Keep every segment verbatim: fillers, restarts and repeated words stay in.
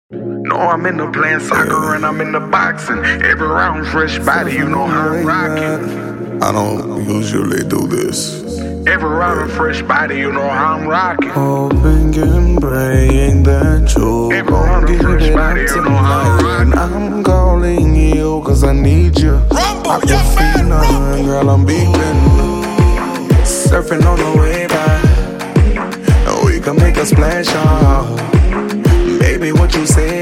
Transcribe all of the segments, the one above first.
No, I'm in the playing soccer and I'm in the boxing. Every round fresh body, you know how I'm rocking. I don't usually do this. Every round fresh body, you know how I'm rocking. Hoping and praying that you Every round gon' give fresh it body, up you know how I'm tonight. rocking. I'm calling you cause I need you. Aquafina, girl, I'm beeping. Surfing on the way by. We can make a splash off. Baby, what you say?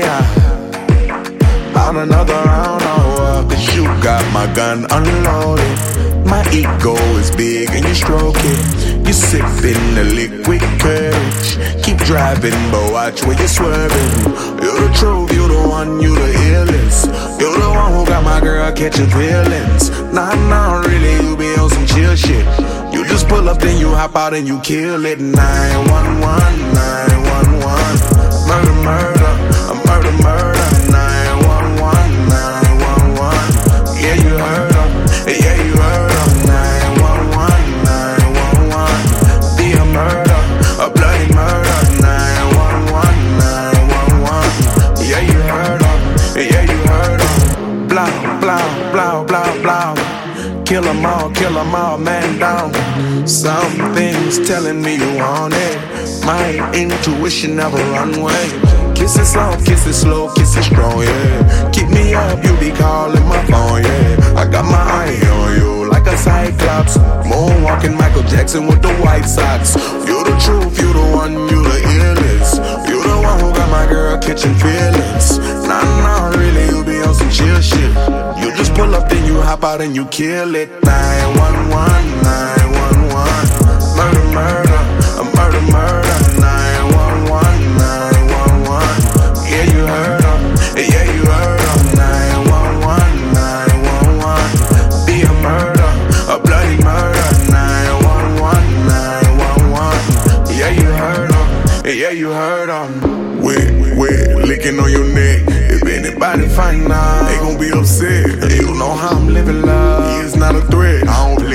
I, on another round, oh, cause you got my gun unloaded. My ego is big and you stroke it. You sipping the liquid courage. Keep driving, but watch where you're swerving. You're the truth, you the one, you the illest. You're the one who got my girl catching feelings. Nah, nah, really, you be on some chill shit. You just pull up, then you hop out and you kill it. nine one one, nine one one. Murder, murder, a murder, murder. nine one one, nine one one. Yeah, you heard her. Yeah, you heard her. nine one one, nine one one. Be a murder, a bloody murder. nine one one, nine one one. Yeah, you heard her. Yeah, you heard her. Blah, blah, blah, blah, blah. Kill 'em all, kill 'em all, man down. Something's telling me you want it. My intuition never run away. Kiss it soft, kiss it slow, kiss it strong, yeah. Keep me up, you be calling my phone, yeah. I got my eye on you like a cyclops. Moonwalking Michael Jackson with the White Sox. You the truth, you the one, you the illest. You the one who got my girl catching feelings. Nah, nah, really, you be on some chill shit. You just pull up, then you hop out and you kill it. nine one one, nine one one. Murder, murder, a murder, murder. nine one one, nine one one. Yeah, you heard her. Yeah, you heard her. nine one one, nine one one. Be a murder, a bloody murder. nine one one, nine one one. Yeah, you heard her. Yeah, you heard her. Wet, wet, licking on your neck. If anybody find out, they gon' be upset. You know how I'm living life. It's not a threat. I don't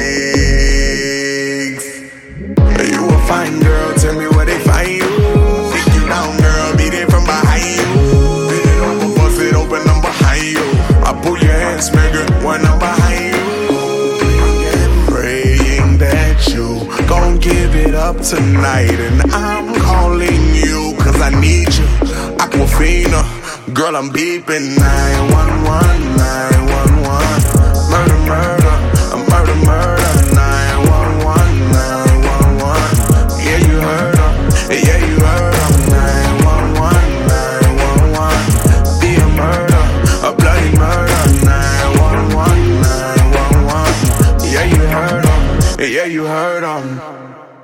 flex. You a fine girl, tell me where they find you. Sit you down, girl, beat it from behind you. Bend it over, bust it open, I'm behind you. I pull your hands, nigga, when I'm behind you. Praying that you gon' give it up tonight. And I'm calling you cause I need you. Aquafina, girl, I'm beeping. nine one one, nine one one. Murder, murder, a murder, murder. nine one one, nine one one. Yeah, you heard her. Yeah, you heard her. nine one one, nine one one. Be a murder, a bloody murder. nine one one, nine one one. Yeah, you heard her. Yeah, you heard her.